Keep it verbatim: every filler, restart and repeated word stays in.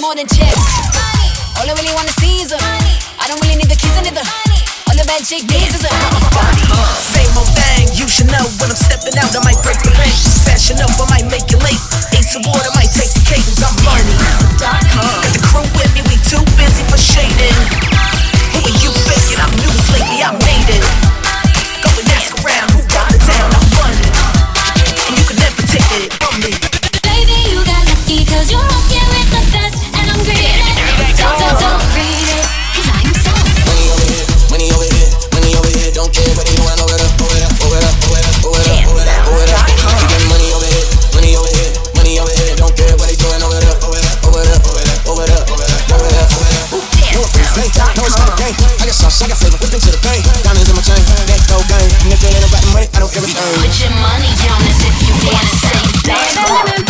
more than checks. All I really wanna see is a money. I don't really need the keys, I need the money. All the bad chick needs is a money. Same old thing, you should know. When I'm stepping out, I might break the bank. Fashion up, I might make you late. Ace of water, might take the cake, cause I'm money. Got the crew with me, we too busy for shading. Who are you faking? I'm news lately, I made it. Go and ask around, who got it down? I'm running, and you can never take it from me. Baby, you got lucky, cause you're rocking with the best. And I'm greedy. Don't, don't, don't read it, cause I'm so money over here, money over here, don't care what they doing over there, over there, over there, over there, over there, over there, over there. We get money over here, money over here, money over here, don't care what they doing over there, over there, over there, over there, over there, over there, over there, over there. You a free fake, no it's not a game. I got sauce, I got flavor, whip into the pain. Diamonds in my chain, that no game. And if it ain't about the money, I don't give a damn. put your money on this if you wanna say damn.